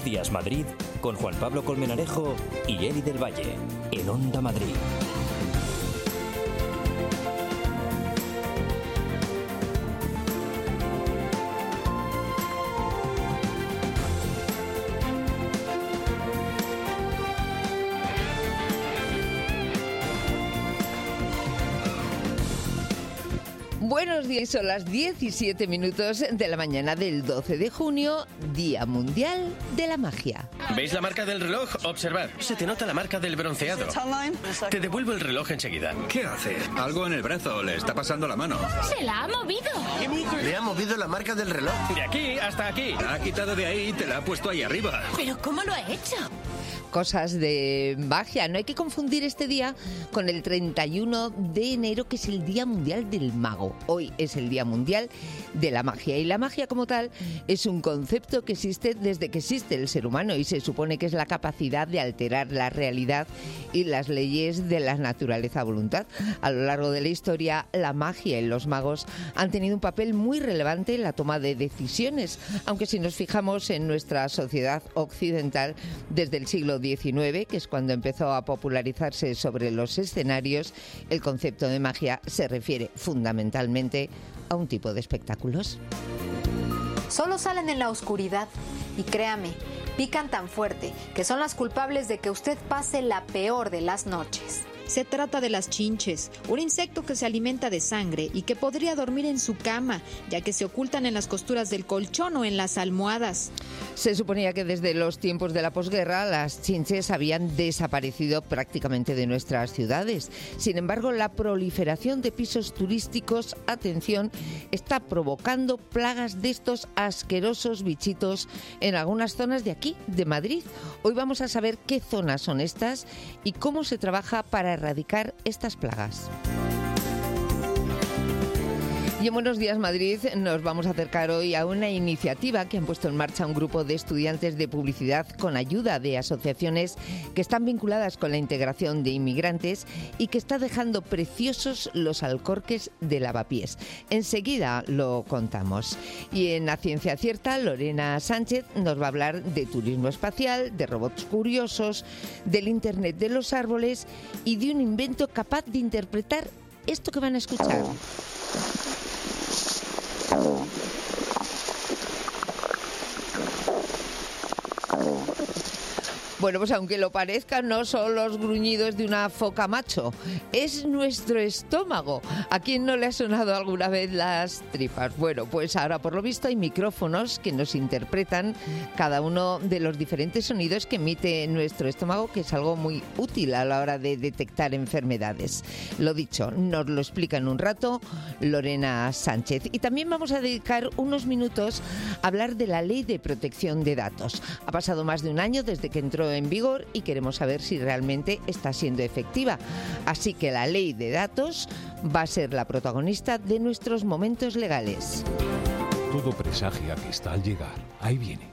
Buenos Días Madrid con Juan Pablo Colmenarejo y Eli del Valle en Onda Madrid. Buenos días, son las 17 minutos de la mañana del 12 de junio, Día Mundial de la Magia. ¿Veis la marca del reloj? Observad, se te nota la marca del bronceado. Te devuelvo el reloj enseguida. ¿Qué hace? Algo en el brazo, le está pasando la mano. ¡Se la ha movido! Le ha movido la marca del reloj. De aquí hasta aquí. La ha quitado de ahí y te la ha puesto ahí arriba. ¿Pero cómo lo ha hecho? Cosas de magia. No hay que confundir este día con el 31 de enero, que es el Día Mundial del Mago. Hoy es el Día Mundial de la Magia. Y la magia como tal es un concepto que existe desde que existe el ser humano y se supone que es la capacidad de alterar la realidad y las leyes de la naturaleza a voluntad. A lo largo de la historia, la magia y los magos han tenido un papel muy relevante en la toma de decisiones, aunque si nos fijamos en nuestra sociedad occidental, desde el siglo XIX, que es cuando empezó a popularizarse sobre los escenarios, el concepto de magia se refiere fundamentalmente a un tipo de espectáculos. Solo salen en la oscuridad y créame, pican tan fuerte que son las culpables de que usted pase la peor de las noches. Se trata de las chinches, un insecto que se alimenta de sangre y que podría dormir en su cama, ya que se ocultan en las costuras del colchón o en las almohadas. Se suponía que desde los tiempos de la posguerra las chinches habían desaparecido prácticamente de nuestras ciudades. Sin embargo, la proliferación de pisos turísticos, atención, está provocando plagas de estos asquerosos bichitos en algunas zonas de aquí, de Madrid. Hoy vamos a saber qué zonas son estas y cómo se trabaja para erradicar estas plagas. Y en Buenos Días Madrid nos vamos a acercar hoy a una iniciativa que han puesto en marcha un grupo de estudiantes de publicidad con ayuda de asociaciones que están vinculadas con la integración de inmigrantes y que está dejando preciosos los alcorques de lavapiés. Enseguida lo contamos. Y en A Ciencia Cierta, Lorena Sánchez nos va a hablar de turismo espacial, de robots curiosos, del Internet de los árboles y de un invento capaz de interpretar esto que van a escuchar. Bueno, pues aunque lo parezca, no son los gruñidos de una foca macho, es nuestro estómago. ¿A quién no le ha sonado alguna vez las tripas? Bueno, pues ahora por lo visto hay micrófonos que nos interpretan cada uno de los diferentes sonidos que emite nuestro estómago, que es algo muy útil a la hora de detectar enfermedades. Lo dicho, nos lo explica en un rato Lorena Sánchez. Y también vamos a dedicar unos minutos a hablar de la Ley de Protección de Datos. Ha pasado más de un año desde que entró en vigor y queremos saber si realmente está siendo efectiva. Así que la ley de datos va a ser la protagonista de nuestros momentos legales. Todo presagia que está al llegar. Ahí viene.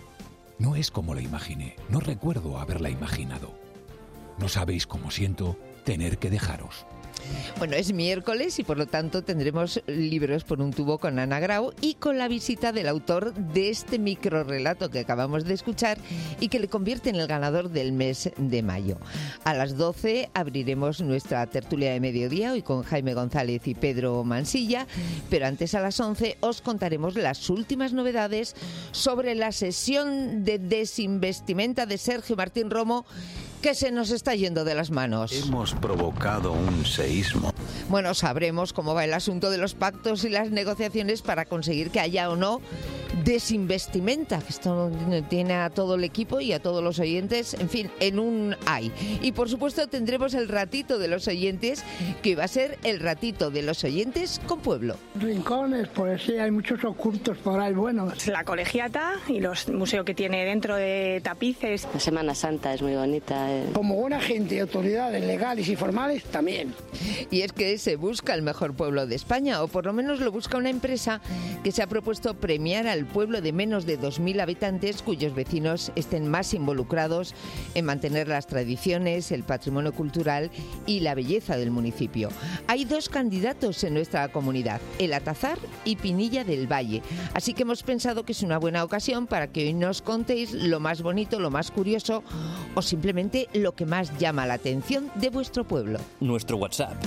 No es como la imaginé. No recuerdo haberla imaginado. No sabéis cómo siento tener que dejaros. Bueno, es miércoles y por lo tanto tendremos libros por un tubo con Ana Grau y con la visita del autor de este microrrelato que acabamos de escuchar y que le convierte en el ganador del mes de mayo. A las 12 abriremos nuestra tertulia de mediodía, hoy con Jaime González y Pedro Mansilla, pero antes a las 11 os contaremos las últimas novedades sobre la sesión de desinvestimenta de Sergio Martín Romo, que se nos está yendo de las manos. Hemos provocado un seísmo. Bueno, sabremos cómo va el asunto de los pactos y las negociaciones para conseguir que haya o no desinvestimenta, que esto tiene a todo el equipo y a todos los oyentes, en fin, en un ay. Y por supuesto tendremos el ratito de los oyentes, que va a ser el ratito de los oyentes con pueblo. Rincones, pues sí, hay muchos ocultos por ahí buenos. La colegiata y los museos que tiene dentro de tapices. La Semana Santa es muy bonita. Como buena gente y autoridades legales y formales, también. Y es que se busca el mejor pueblo de España, o por lo menos lo busca una empresa que se ha propuesto premiar al el pueblo de menos de 2.000 habitantes cuyos vecinos estén más involucrados en mantener las tradiciones, el patrimonio cultural y la belleza del municipio. Hay 2 candidatos en nuestra comunidad, El Atazar y Pinilla del Valle. Así que hemos pensado que es una buena ocasión para que hoy nos contéis lo más bonito, lo más curioso o simplemente lo que más llama la atención de vuestro pueblo. Nuestro WhatsApp,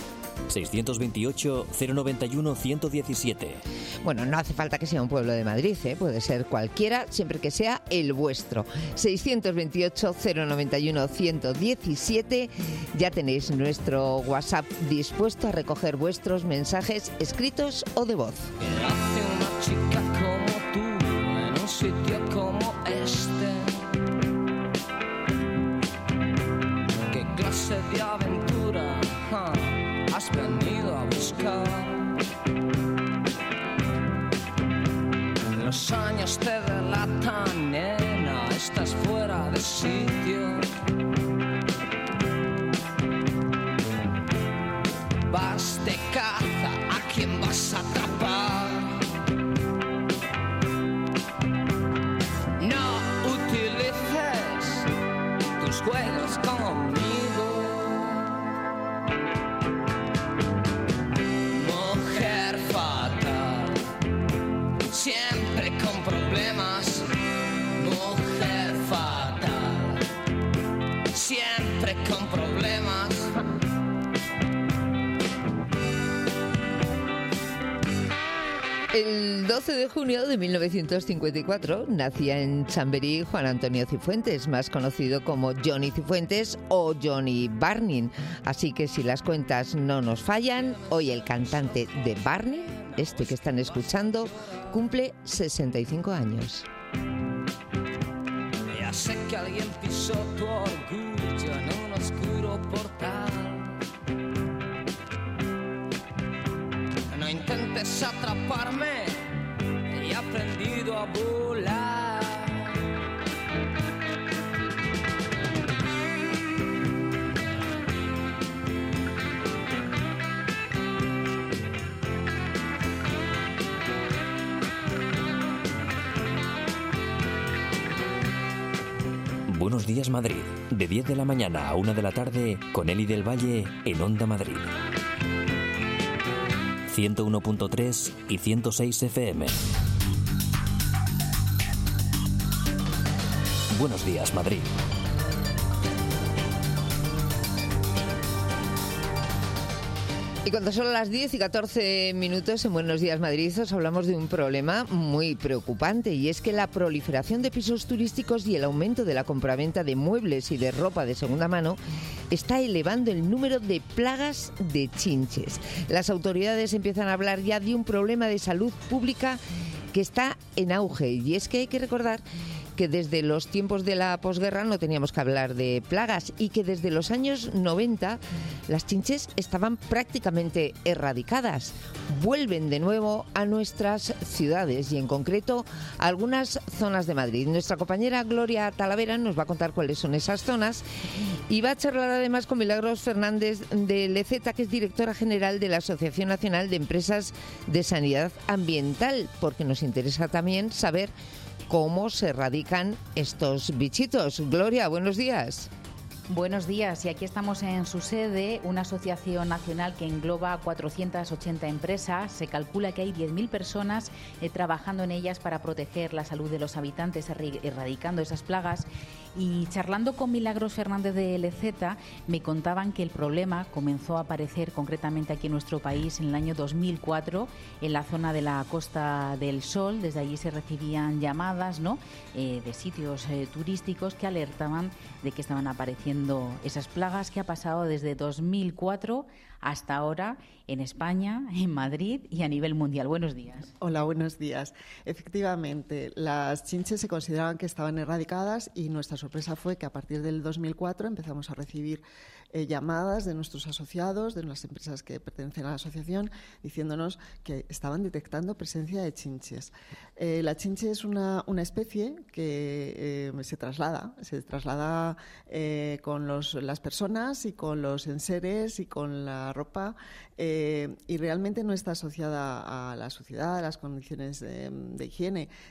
628-091-117. Bueno, no hace falta que sea un pueblo de Madrid, puede ser cualquiera, siempre que sea el vuestro. 628-091-117. Ya tenéis nuestro WhatsApp dispuesto a recoger vuestros mensajes escritos o de voz. ¿Qué hace una chica como tú en un sitio como este? ¿Qué clase de aventura has venido a buscar? Los años te delatan, nena, estás fuera de sitio. Vas de caza, ¿a quién vas a atrapar? No utilices tus juegos conmigo. Mujer fatal, siempre con problemas. Mujer fatal, siempre con problemas. El 12 de junio de 1954 nacía en Chamberí Juan Antonio Cifuentes, más conocido como Johnny Cifuentes o Johnny Barney. Así que si las cuentas no nos fallan, hoy el cantante de Barney, este que están escuchando, cumple 65 años. Ya sé que alguien pisó tu orgullo en un oscuro portal. No intentes atraparme, he aprendido a volar. Buenos días Madrid, de 10 de la mañana a 1 de la tarde con Eli del Valle en Onda Madrid. 101.3 y 106 FM. Buenos días, Madrid. Y cuando son las 10 y 14 minutos en Buenos Días Madrid os hablamos de un problema muy preocupante, y es que la proliferación de pisos turísticos y el aumento de la compraventa de muebles y de ropa de segunda mano está elevando el número de plagas de chinches. Las autoridades empiezan a hablar ya de un problema de salud pública que está en auge, y es que hay que recordar que desde los tiempos de la posguerra no teníamos que hablar de plagas y que desde los años 90 las chinches estaban prácticamente erradicadas. Vuelven de nuevo a nuestras ciudades y en concreto a algunas zonas de Madrid. Nuestra compañera Gloria Talavera nos va a contar cuáles son esas zonas y va a charlar además con Milagros Fernández de Leceta, que es directora general de la Asociación Nacional de Empresas de Sanidad Ambiental, porque nos interesa también saber cómo se erradican estos bichitos. Gloria, buenos días. Buenos días, y aquí estamos en su sede, una asociación nacional que engloba 480 empresas. Se calcula que hay 10.000 personas trabajando en ellas para proteger la salud de los habitantes, erradicando esas plagas. Y charlando con Milagros Fernández de Leceta, me contaban que el problema comenzó a aparecer concretamente aquí en nuestro país en el año 2004, en la zona de la Costa del Sol. Desde allí se recibían llamadas, ¿no?, de sitios turísticos que alertaban de que estaban apareciendo esas plagas. Que ha pasado desde 2004 hasta ahora en España, en Madrid y a nivel mundial. Buenos días. Hola, buenos días. Efectivamente, las chinches se consideraban que estaban erradicadas y nuestra sorpresa fue que a partir del 2004 empezamos a recibir llamadas de nuestros asociados, de las empresas que pertenecen a la asociación, diciéndonos que estaban detectando presencia de chinches. La chinche es una especie que se traslada con las personas y con los enseres y con la ropa, y realmente no está asociada a la suciedad, a las condiciones de higiene.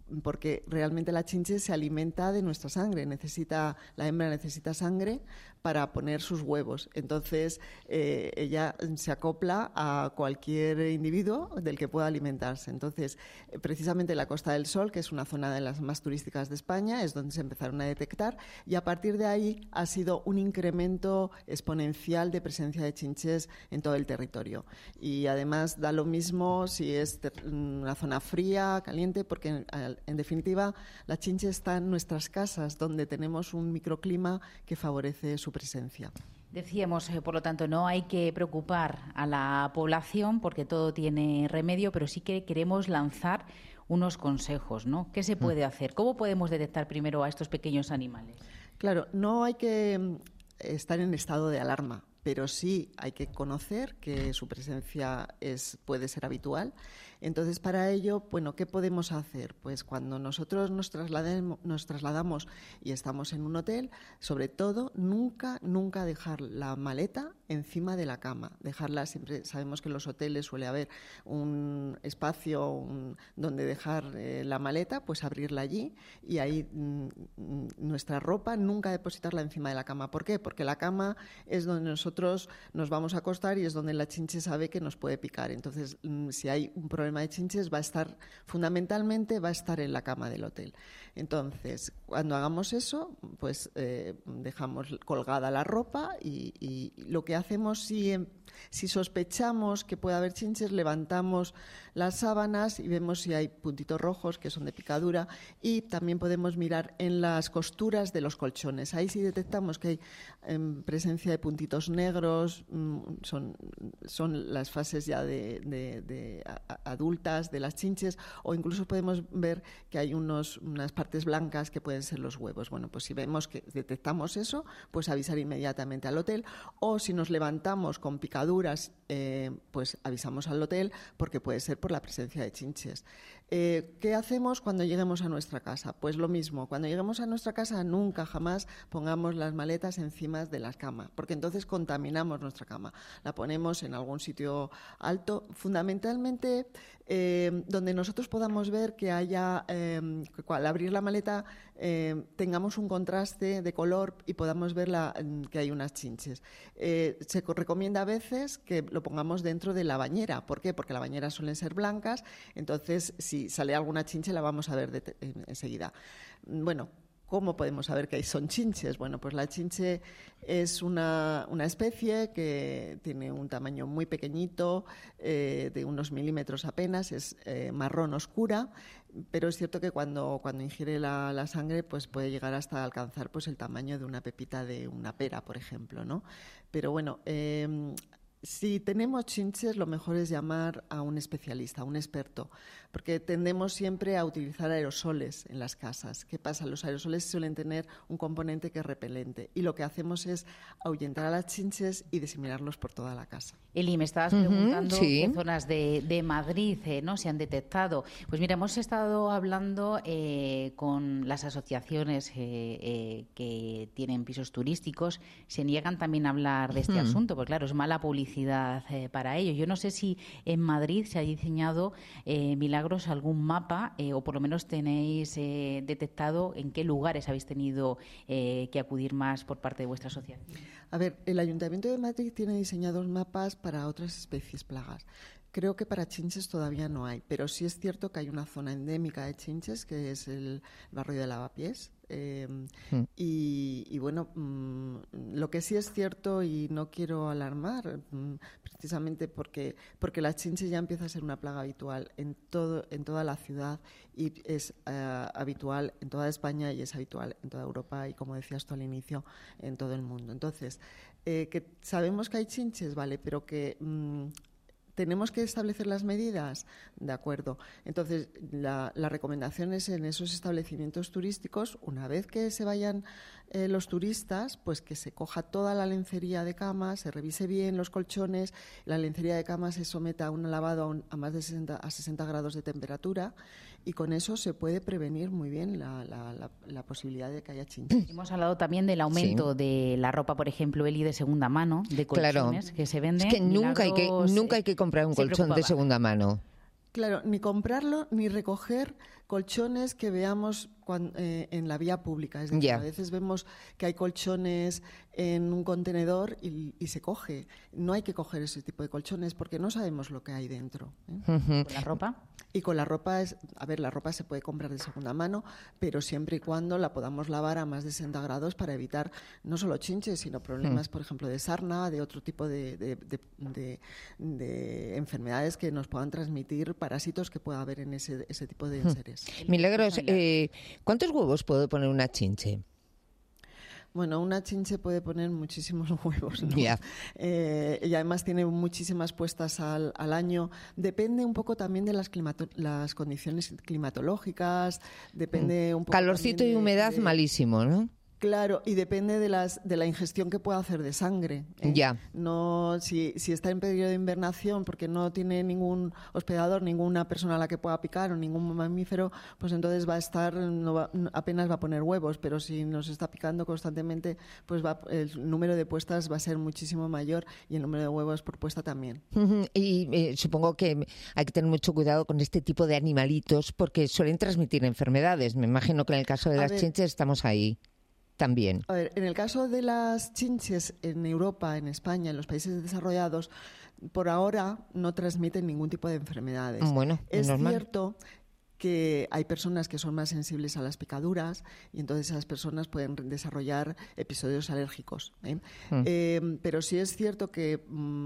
porque realmente la chinche se alimenta de nuestra sangre, la hembra necesita sangre para poner sus huevos. Entonces, ella se acopla a cualquier individuo del que pueda alimentarse. Entonces, precisamente la Costa del Sol, que es una zona de las más turísticas de España, es donde se empezaron a detectar, y a partir de ahí ha sido un incremento exponencial de presencia de chinches en todo el territorio. Y además da lo mismo si es una zona fría, caliente, porque en definitiva la chinche está en nuestras casas, donde tenemos un microclima que favorece su presencia. Decíamos, por lo tanto, no hay que preocupar a la población porque todo tiene remedio, pero sí que queremos lanzar unos consejos, ¿no? ¿Qué se puede hacer? ¿Cómo podemos detectar primero a estos pequeños animales? Claro, no hay que estar en estado de alarma, pero sí hay que conocer que su presencia puede ser habitual. Entonces, para ello, bueno, ¿qué podemos hacer? Pues cuando nosotros nos trasladamos y estamos en un hotel, sobre todo, nunca dejar la maleta encima de la cama. Dejarla siempre, sabemos que en los hoteles suele haber un espacio donde dejar la maleta, pues abrirla allí y ahí nuestra ropa nunca depositarla encima de la cama. ¿Por qué? Porque la cama es donde nosotros nos vamos a acostar y es donde la chinche sabe que nos puede picar. Entonces, si hay un problema de chinches, fundamentalmente va a estar en la cama del hotel. Entonces, cuando hagamos eso, pues dejamos colgada la ropa y lo que hacemos, si sospechamos que puede haber chinches, levantamos las sábanas y vemos si hay puntitos rojos que son de picadura, y también podemos mirar en las costuras de los colchones. Ahí sí detectamos que hay presencia de puntitos negros, son las fases ya de adultas de las chinches, o incluso podemos ver que hay unas partes blancas que pueden ser los huevos. Bueno, pues si vemos que detectamos eso, pues avisar inmediatamente al hotel, o si nos levantamos con picaduras, pues avisamos al hotel porque puede ser por la presencia de chinches. ¿Qué hacemos cuando lleguemos a nuestra casa? Pues lo mismo, cuando lleguemos a nuestra casa nunca jamás pongamos las maletas encima de la cama, porque entonces contaminamos nuestra cama. La ponemos en algún sitio alto, fundamentalmente donde nosotros podamos ver que haya, al abrir la maleta tengamos un contraste de color y podamos ver que hay unas chinches. Se recomienda a veces que lo pongamos dentro de la bañera. ¿Por qué? Porque las bañeras suelen ser blancas, entonces si sale alguna chinche la vamos a ver enseguida. Bueno, ¿cómo podemos saber que son chinches? Bueno, pues la chinche es una especie que tiene un tamaño muy pequeñito, de unos milímetros apenas, es marrón oscura, pero es cierto que cuando ingiere la sangre pues puede llegar hasta alcanzar pues el tamaño de una pepita de una pera, por ejemplo, ¿no? Pero bueno, si tenemos chinches, lo mejor es llamar a un especialista, a un experto, porque tendemos siempre a utilizar aerosoles en las casas. ¿Qué pasa? Los aerosoles suelen tener un componente que es repelente y lo que hacemos es ahuyentar a las chinches y diseminarlos por toda la casa. Eli, me estabas preguntando qué zonas de Madrid no se han detectado. Pues mira, hemos estado hablando con las asociaciones que tienen pisos turísticos. Se niegan también a hablar de este asunto, porque claro, es mala publicidad para ellos. Yo no sé si en Madrid se ha diseñado, Milagros, algún mapa o por lo menos tenéis detectado en qué lugares habéis tenido que acudir más por parte de vuestra asociación. A ver, el Ayuntamiento de Madrid tiene diseñados mapas para otras especies plagas. Creo que para chinches todavía no hay, pero sí es cierto que hay una zona endémica de chinches, que es el barrio de Lavapiés. Y bueno, lo que sí es cierto, y no quiero alarmar, precisamente porque la chinche ya empieza a ser una plaga habitual en toda la ciudad, y es habitual en toda España y es habitual en toda Europa y, como decías tú al inicio, en todo el mundo. Entonces, que sabemos que hay chinches, vale, pero que ¿tenemos que establecer las medidas? De acuerdo. Entonces, la recomendación es en esos establecimientos turísticos, una vez que se vayan los turistas, pues que se coja toda la lencería de cama, se revise bien los colchones, la lencería de cama se someta a un lavado a más de 60 grados de temperatura, y con eso se puede prevenir muy bien la posibilidad de que haya chinches. Hemos hablado también del aumento de la ropa, por ejemplo, Eli, de segunda mano, de colchones que se venden. Es que nunca hay que comprar un colchón de segunda mano. Claro, ni comprarlo ni recoger colchones que veamos en la vía pública. Es decir, a veces vemos que hay colchones en un contenedor y se coge. No hay que coger ese tipo de colchones porque no sabemos lo que hay dentro. ¿Con la ropa? Y con la ropa, la ropa se puede comprar de segunda mano, pero siempre y cuando la podamos lavar a más de 60 grados para evitar no solo chinches, sino problemas, por ejemplo, de sarna, de otro tipo de enfermedades que nos puedan transmitir parásitos que pueda haber en ese tipo de enseres. Milagros, ¿cuántos huevos puede poner una chinche? Bueno, una chinche puede poner muchísimos huevos, ¿no? Y además tiene muchísimas puestas al año. Depende un poco también de las condiciones climatológicas, depende un poco... Calorcito y humedad malísimo, ¿no? Claro, y depende de la ingestión que pueda hacer de sangre. No, si está en periodo de invernación porque no tiene ningún hospedador, ninguna persona a la que pueda picar o ningún mamífero, pues entonces apenas va a poner huevos. Pero si nos está picando constantemente, pues el número de puestas va a ser muchísimo mayor y el número de huevos por puesta también. Y supongo que hay que tener mucho cuidado con este tipo de animalitos porque suelen transmitir enfermedades. Me imagino que en el caso de las chinches estamos ahí. También. A ver, en el caso de las chinches en Europa, en España, en los países desarrollados, por ahora no transmiten ningún tipo de enfermedades. Bueno, es cierto que hay personas que son más sensibles a las picaduras y entonces esas personas pueden desarrollar episodios alérgicos. Pero sí es cierto que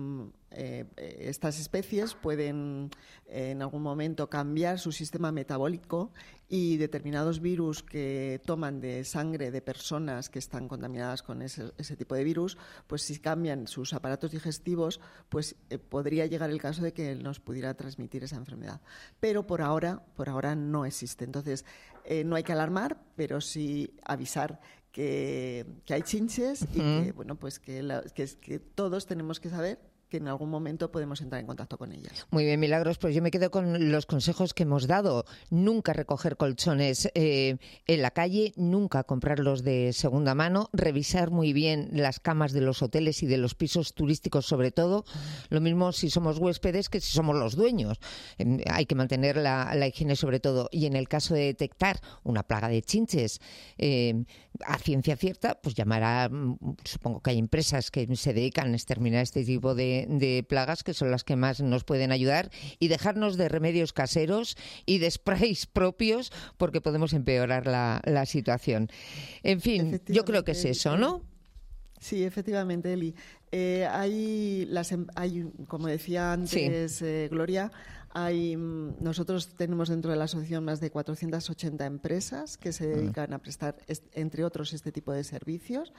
estas especies pueden en algún momento cambiar su sistema metabólico y determinados virus que toman de sangre de personas que están contaminadas con ese tipo de virus, pues si cambian sus aparatos digestivos, pues podría llegar el caso de que nos pudiera transmitir esa enfermedad. Pero por ahora no existe. Entonces, no hay que alarmar, pero sí avisar que hay chinches y que, bueno, pues que todos tenemos que saber que en algún momento podemos entrar en contacto con ellas. Muy bien, Milagros, pues yo me quedo con los consejos que hemos dado. Nunca recoger colchones en la calle, nunca comprarlos de segunda mano, revisar muy bien las camas de los hoteles y de los pisos turísticos sobre todo. Lo mismo si somos huéspedes que si somos los dueños. Hay que mantener la higiene sobre todo. Y en el caso de detectar una plaga de chinches a ciencia cierta, pues llamar supongo que hay empresas que se dedican a exterminar este tipo de plagas, que son las que más nos pueden ayudar, y dejarnos de remedios caseros y de sprays propios porque podemos empeorar la situación. En fin, yo creo que es eso, ¿no? Sí, efectivamente, Eli. Hay, como decía antes Gloria, nosotros tenemos dentro de la asociación más de 480 empresas que se dedican a prestar, entre otros, este tipo de servicios.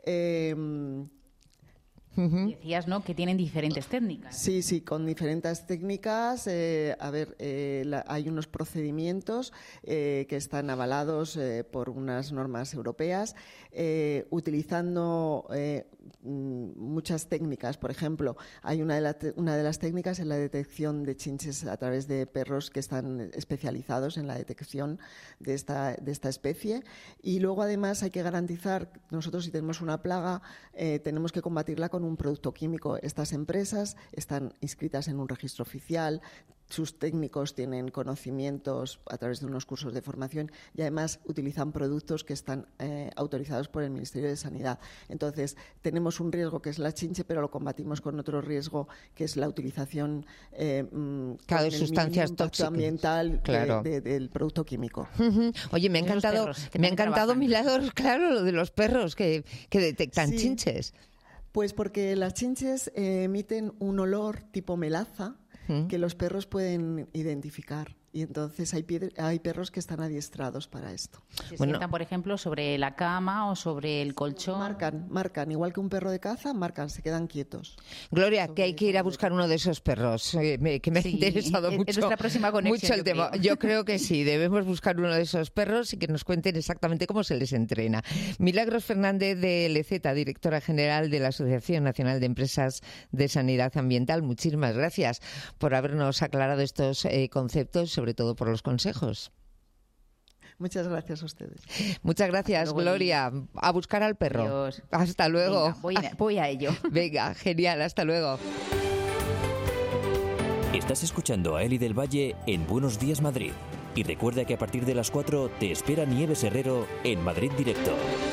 Decías, ¿no?, que tienen diferentes técnicas. Sí, con diferentes técnicas. Hay unos procedimientos que están avalados por unas normas europeas, utilizando muchas técnicas. Por ejemplo, hay una de las técnicas en la detección de chinches a través de perros que están especializados en la detección de esta especie. Y luego, además, hay que garantizar, nosotros si tenemos una plaga, tenemos que combatirla con un producto químico. Estas empresas están inscritas en un registro oficial, sus técnicos tienen conocimientos a través de unos cursos de formación y además utilizan productos que están autorizados por el Ministerio de Sanidad. Entonces, tenemos un riesgo que es la chinche, pero lo combatimos con otro riesgo que es la utilización de sustancias tóxicas ambiental del producto químico. Oye, me ha encantado, Milagros, claro, lo de los perros que detectan chinches. Pues porque las chinches emiten un olor tipo melaza que los perros pueden identificar. Y entonces hay perros que están adiestrados para esto. ¿Se sientan, por ejemplo, sobre la cama o sobre el colchón? Marcan. Igual que un perro de caza, se quedan quietos. Gloria, que hay que ir a buscar uno de esos perros, que me ha interesado mucho. Es nuestra próxima conexión, mucho el tema. Yo creo que sí, debemos buscar uno de esos perros y que nos cuenten exactamente cómo se les entrena. Milagros Fernández de LZ, directora general de la Asociación Nacional de Empresas de Sanidad Ambiental, muchísimas gracias por habernos aclarado estos conceptos, sobre todo por los consejos. Muchas gracias a ustedes. Muchas gracias, Gloria. A buscar al perro. Adiós. Hasta luego. Venga, voy a ello. Venga, genial, hasta luego. Estás escuchando a Eli del Valle en Buenos Días Madrid. Y recuerda que a partir de las 4 te espera Nieves Herrero en Madrid Directo.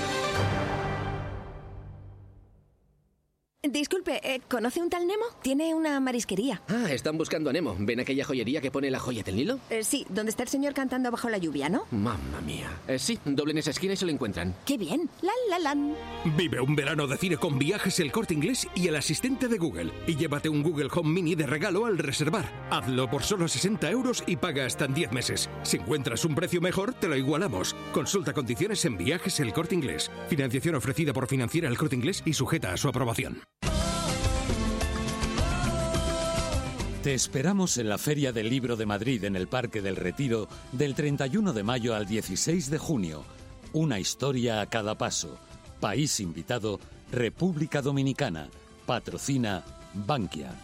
Disculpe, ¿conoce un tal Nemo? Tiene una marisquería. Ah, están buscando a Nemo. ¿Ven aquella joyería que pone la joya del Nilo? Sí, donde está el señor cantando bajo la lluvia, ¿no? Mamma mía. Sí, doblen esa esquina y se lo encuentran. ¡Qué bien! ¡La! Vive un verano de cine con Viajes El Corte Inglés y el asistente de Google. Y llévate un Google Home Mini de regalo al reservar. Hazlo por solo 60 € y paga hasta en 10 meses. Si encuentras un precio mejor, te lo igualamos. Consulta condiciones en Viajes El Corte Inglés. Financiación ofrecida por Financiera El Corte Inglés y sujeta a su aprobación. Te esperamos en la Feria del Libro de Madrid en el Parque del Retiro del 31 de mayo al 16 de junio. Una historia a cada paso. País invitado, República Dominicana. Patrocina Bankia.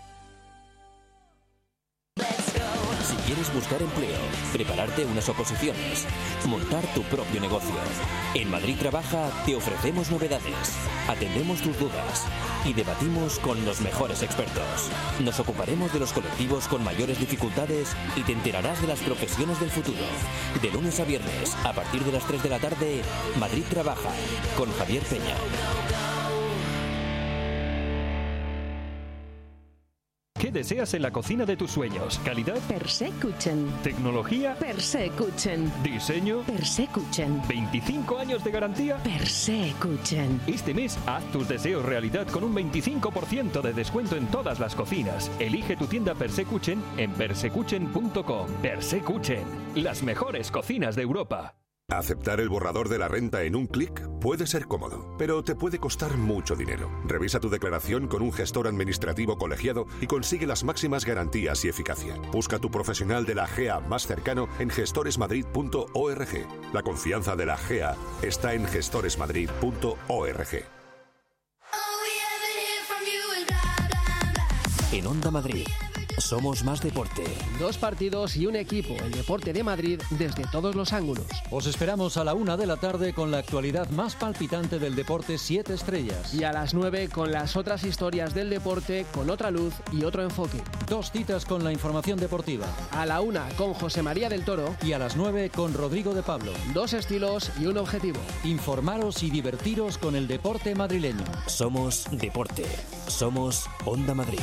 Si quieres buscar empleo, prepararte unas oposiciones, montar tu propio negocio. En Madrid Trabaja te ofrecemos novedades, atendemos tus dudas y debatimos con los mejores expertos. Nos ocuparemos de los colectivos con mayores dificultades y te enterarás de las profesiones del futuro. De lunes a viernes, a partir de las 3 de la tarde, Madrid Trabaja, con Javier Peña. ¿Qué deseas en la cocina de tus sueños? ¿Calidad? Persekuchen. ¿Tecnología? Persekuchen. ¿Diseño? Persekuchen. ¿25 años de garantía? Persekuchen. Este mes haz tus deseos realidad con un 25% de descuento en todas las cocinas. Elige tu tienda Persekuchen en persekuchen.com. Persekuchen, las mejores cocinas de Europa. Aceptar el borrador de la renta en un clic puede ser cómodo, pero te puede costar mucho dinero. Revisa tu declaración con un gestor administrativo colegiado y consigue las máximas garantías y eficacia. Busca tu profesional de la GEA más cercano en gestoresmadrid.org. La confianza de la GEA está en gestoresmadrid.org. En Onda Madrid, somos más deporte. 2 partidos y un equipo, el deporte de Madrid desde todos los ángulos. Os esperamos a la 1 de la tarde con la actualidad más palpitante del deporte 7 estrellas. Y a las 9 con las otras historias del deporte con otra luz y otro enfoque. 2 citas con la información deportiva. A la 1 con José María del Toro. Y a las 9 con Rodrigo de Pablo. 2 estilos y un objetivo. Informaros y divertiros con el deporte madrileño. Somos deporte. Somos Onda Madrid.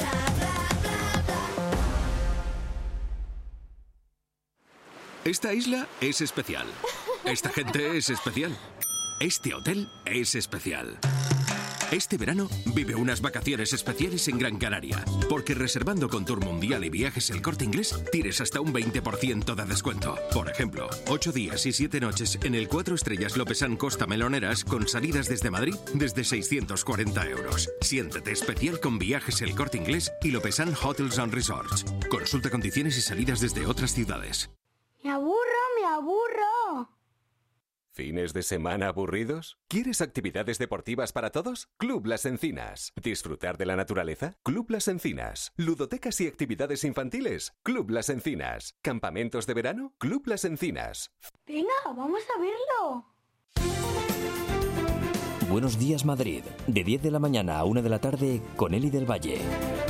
Esta isla es especial. Esta gente es especial. Este hotel es especial. Este verano vive unas vacaciones especiales en Gran Canaria, porque reservando con Tour Mundial y Viajes El Corte Inglés tienes hasta un 20% de descuento. Por ejemplo, 8 días y 7 noches en el 4 estrellas Lopesán Costa Meloneras con salidas desde Madrid desde 640 €. Siéntete especial con Viajes El Corte Inglés y Lopesán Hotels and Resorts. Consulta condiciones y salidas desde otras ciudades. ¡Me aburro! ¿Fines de semana aburridos? ¿Quieres actividades deportivas para todos? Club Las Encinas. ¿Disfrutar de la naturaleza? Club Las Encinas. ¿Ludotecas y actividades infantiles? Club Las Encinas. ¿Campamentos de verano? Club Las Encinas. Venga, vamos a verlo. Buenos días Madrid, de 10 de la mañana a 1 de la tarde con Eli del Valle.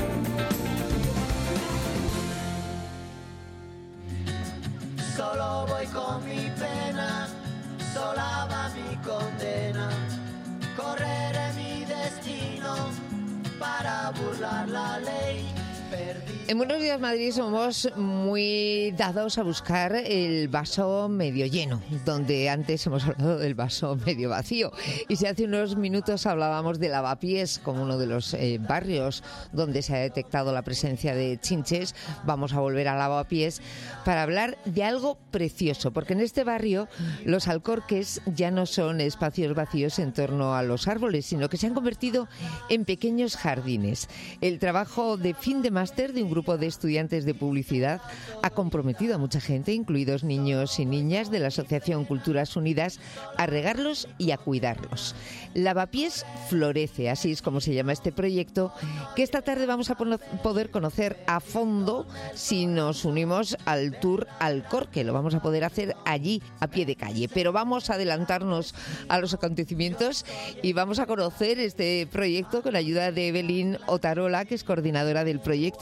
Solo voy con mi pena, sola va mi condena. Correré mi destino para burlar la ley. En Buenos Días Madrid somos muy dados a buscar el vaso medio lleno, donde antes hemos hablado del vaso medio vacío. Y si hace unos minutos hablábamos de Lavapiés como uno de los barrios donde se ha detectado la presencia de chinches, vamos a volver a Lavapiés para hablar de algo precioso, porque en este barrio los alcorques ya no son espacios vacíos en torno a los árboles, sino que se han convertido en pequeños jardines. El trabajo de fin de máster de un grupo de estudiantes de publicidad ha comprometido a mucha gente, incluidos niños y niñas de la Asociación Culturas Unidas, a regarlos y a cuidarlos. Lavapiés florece, así es como se llama este proyecto, que esta tarde vamos a poder conocer a fondo si nos unimos al Tour Alcorque. Lo vamos a poder hacer allí, a pie de calle. Pero vamos a adelantarnos a los acontecimientos y vamos a conocer este proyecto con la ayuda de Evelyn Otarola, que es coordinadora del proyecto de integración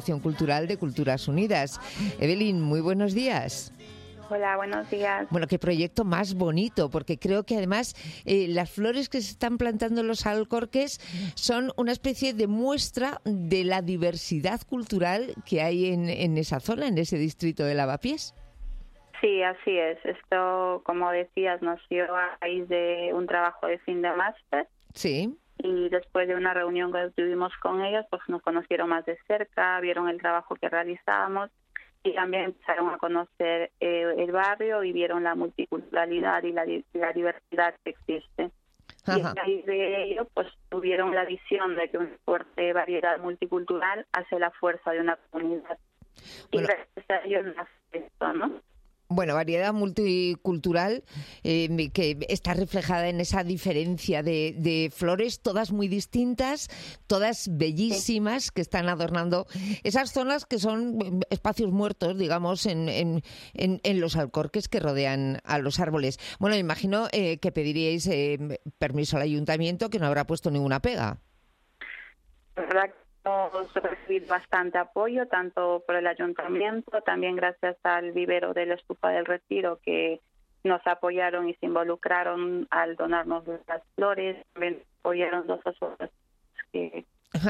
Delegación Cultural de Culturas Unidas. Evelyn, muy buenos días. Hola, buenos días. Bueno, qué proyecto más bonito, porque creo que además las flores que se están plantando en los Alcorques son una especie de muestra de la diversidad cultural que hay en esa zona, en ese distrito de Lavapiés. Sí, así es. Esto, como decías, nació a raíz de un trabajo de fin de máster. Sí. Y después de una reunión que tuvimos con ellos, pues nos conocieron más de cerca, vieron el trabajo que realizábamos y también empezaron a conocer el barrio y vieron la multiculturalidad y la diversidad que existe. Ajá. Y a raíz de ello, pues tuvieron la visión de que una fuerte variedad multicultural hace la fuerza de una comunidad. Bueno. Y gracias a ello nace esto, ¿no? Bueno, variedad multicultural que está reflejada en esa diferencia de flores, todas muy distintas, todas bellísimas, que están adornando esas zonas que son espacios muertos, digamos, en los Alcorques que rodean a los árboles. Bueno, me imagino que pediríais permiso al ayuntamiento, que no habrá puesto ninguna pega. La verdad que hemos recibido bastante apoyo, tanto por el ayuntamiento, también gracias al vivero de la Estufa del Retiro, que nos apoyaron y se involucraron al donarnos las flores, también apoyaron dos asociaciones que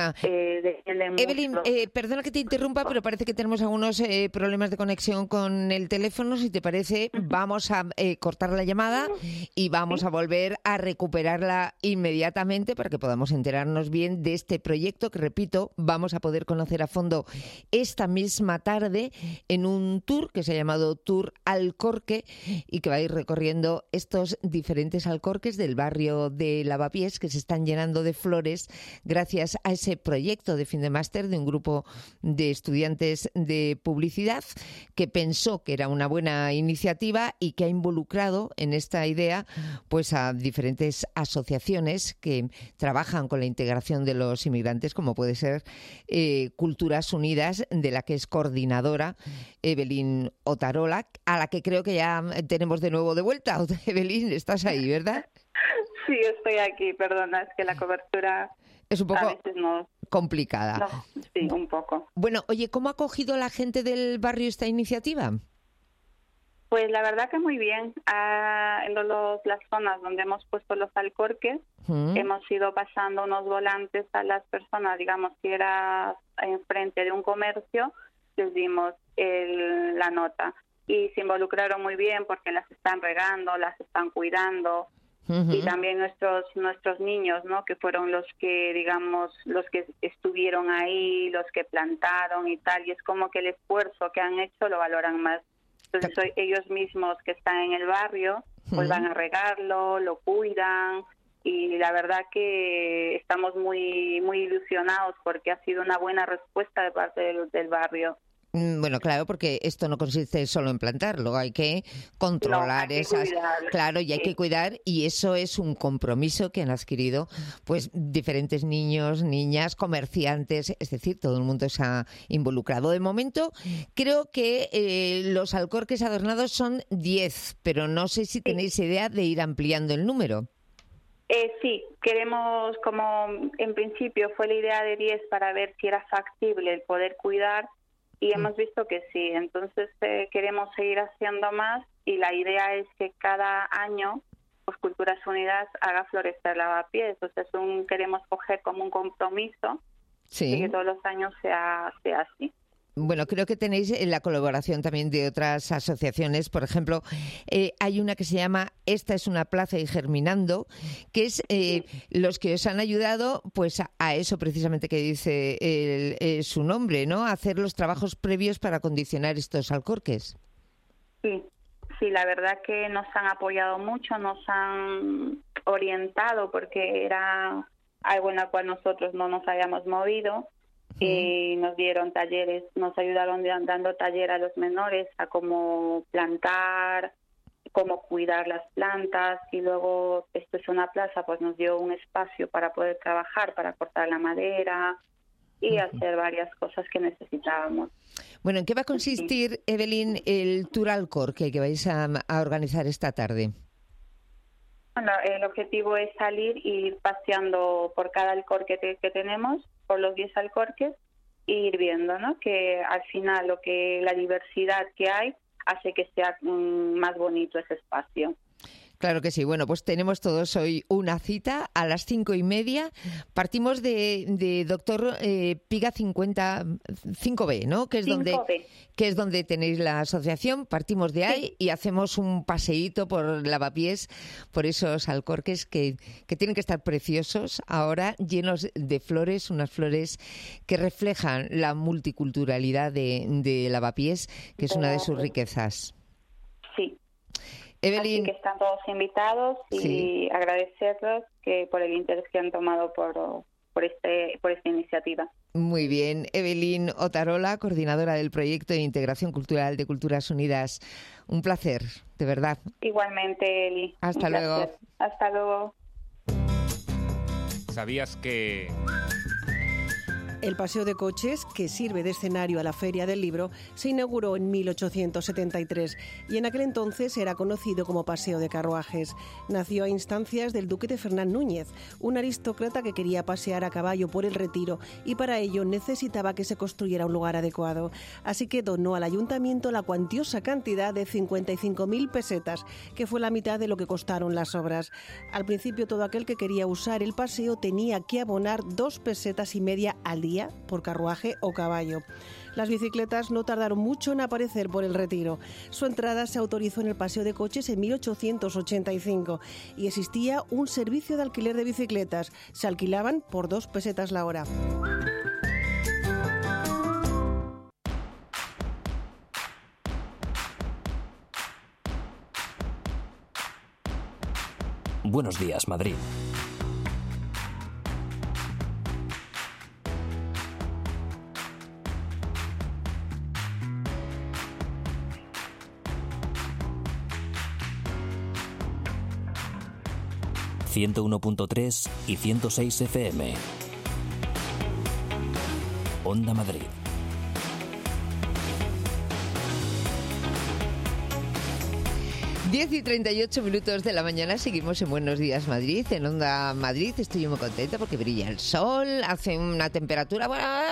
Evelyn, perdona que te interrumpa, pero parece que tenemos algunos problemas de conexión con el teléfono. Si te parece, vamos a cortar la llamada y vamos a volver a recuperarla inmediatamente para que podamos enterarnos bien de este proyecto que, repito, vamos a poder conocer a fondo esta misma tarde en un tour que se ha llamado Tour Alcorque y que va a ir recorriendo estos diferentes alcorques del barrio de Lavapiés que se están llenando de flores gracias a ese proyecto de fin de máster de un grupo de estudiantes de publicidad que pensó que era una buena iniciativa y que ha involucrado en esta idea pues a diferentes asociaciones que trabajan con la integración de los inmigrantes, como puede ser Culturas Unidas, de la que es coordinadora Evelyn Otarola, a la que creo que ya tenemos de nuevo de vuelta. Evelyn, estás ahí, ¿verdad? Sí, estoy aquí, perdona, es que la cobertura es un poco a veces no, complicada. No, sí, un poco. Bueno, oye, ¿cómo ha acogido la gente del barrio esta iniciativa? Pues la verdad que muy bien. En las zonas donde hemos puesto los alcorques, hemos ido pasando unos volantes a las personas, digamos, si era enfrente de un comercio, les dimos la nota. Y se involucraron muy bien porque las están regando, las están cuidando. Y también nuestros niños, ¿no? Que fueron los que, digamos, los que estuvieron ahí, los que plantaron y tal, y es como que el esfuerzo que han hecho lo valoran más. Entonces ellos mismos que están en el barrio, pues van a regarlo, lo cuidan, y la verdad que estamos muy muy ilusionados porque ha sido una buena respuesta de parte del barrio. Bueno, claro, porque esto no consiste solo en plantarlo, hay que controlar claro, y hay que cuidar, y eso es un compromiso que han adquirido pues diferentes niños, niñas, comerciantes, es decir, todo el mundo se ha involucrado. De momento, creo que los alcorques adornados son 10, pero no sé si tenéis idea de ir ampliando el número. Sí, queremos, como en principio fue la idea de 10 para ver si era factible el poder cuidar, y hemos visto que sí, entonces queremos seguir haciendo más, y la idea es que cada año pues Culturas Unidas haga florecer Lavapiés. O sea, queremos coger como un compromiso y que todos los años sea así. Bueno, creo que tenéis la colaboración también de otras asociaciones. Por ejemplo, hay una que se llama Esta es una plaza y germinando, que es los que os han ayudado pues a eso precisamente que dice su nombre, ¿no? A hacer los trabajos previos para acondicionar estos alcorques. Sí, la verdad que nos han apoyado mucho, nos han orientado porque era algo en lo cual nosotros no nos habíamos movido. Y nos dieron talleres, nos ayudaron dando taller a los menores a cómo plantar, cómo cuidar las plantas, y luego esto es una plaza, pues nos dio un espacio para poder trabajar, para cortar la madera y hacer varias cosas que necesitábamos. Bueno, ¿en qué va a consistir, Evelyn, el Tour Alcorque que vais a organizar esta tarde? Bueno, el objetivo es salir y ir paseando por cada alcorque que tenemos, por los 10 alcorques, ir viendo, ¿no? Que al final la diversidad que hay hace que sea más bonito ese espacio. Claro que sí. Bueno, pues tenemos todos hoy una cita a las 5:30. Partimos de Doctor Piga 5B, ¿no? Que es donde tenéis la asociación. Partimos de ahí y hacemos un paseíto por Lavapiés, por esos alcorques que tienen que estar preciosos ahora, llenos de flores, unas flores que reflejan la multiculturalidad de Lavapiés, que es una de sus riquezas. Sí. Evelyn. Así que están todos invitados y agradecerlos por el interés que han tomado por esta iniciativa. Muy bien. Evelyn Otarola, coordinadora del proyecto de integración cultural de Culturas Unidas. Un placer, de verdad. Igualmente, Eli. Hasta luego. Hasta luego. ¿Sabías que...? El paseo de coches, que sirve de escenario a la Feria del Libro, se inauguró en 1873 y en aquel entonces era conocido como Paseo de Carruajes. Nació a instancias del duque de Fernán Núñez, un aristócrata que quería pasear a caballo por el Retiro y para ello necesitaba que se construyera un lugar adecuado. Así que donó al ayuntamiento la cuantiosa cantidad de 55.000 pesetas, que fue la mitad de lo que costaron las obras. Al principio todo aquel que quería usar el paseo tenía que abonar 2,5 pesetas al día por carruaje o caballo. Las bicicletas no tardaron mucho en aparecer por el Retiro. Su entrada se autorizó en el paseo de coches en 1885 y existía un servicio de alquiler de bicicletas. Se alquilaban por 2 pesetas la hora. Buenos días, Madrid. ...101.3 y 106 FM. Onda Madrid. Diez y 38 minutos de la mañana, seguimos en Buenos Días Madrid, en Onda Madrid. Estoy muy contenta porque brilla el sol, hace una temperatura